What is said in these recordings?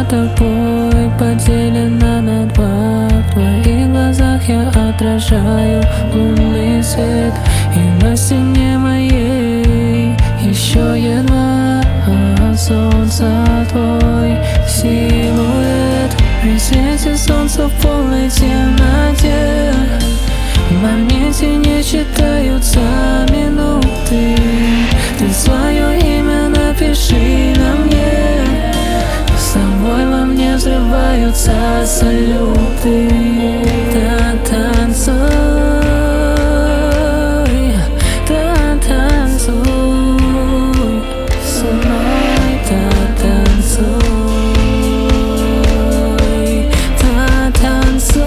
тобой поделена на два. В твоих глазах я отражаю лунный свет, и на стене моей еще едва солнца твой силуэт. При свете солнца в полной темноте в моменте не считаются минуты. Ты свое имя напиши на мне, с тобой во мне взрываются салюты. Танцуй, танцуй со мной, танцуй, танцуй.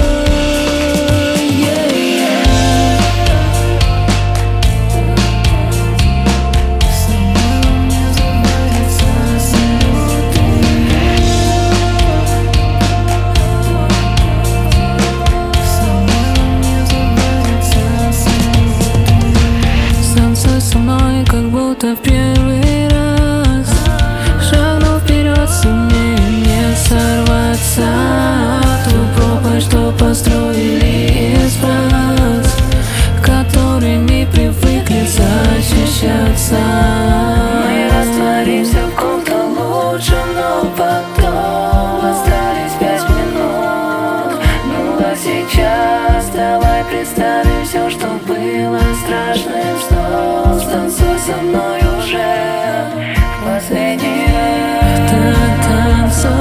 Как будто в первый раз шагнул вперед, сумею не сорваться в ту пропасть, что построили из фраз, которыми привыкли защищаться. Мы растворимся в ком-то лучшем, но потом остались 5 минут. Ну а сейчас давай представим все, что было страшным сном. Танцуй со мной уже в последний раз. Танцуй,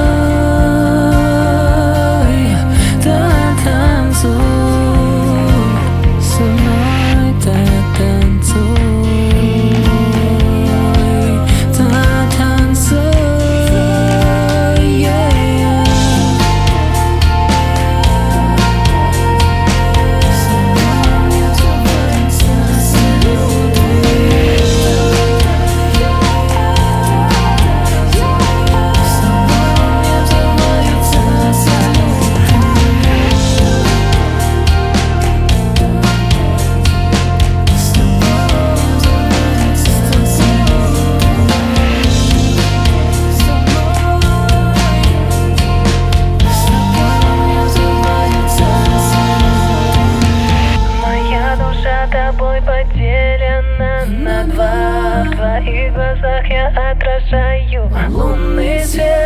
танцуй со мной, танцуй, танцуй, yeah. Тобой поделена на два. В твоих глазах я отражаю лунный свет.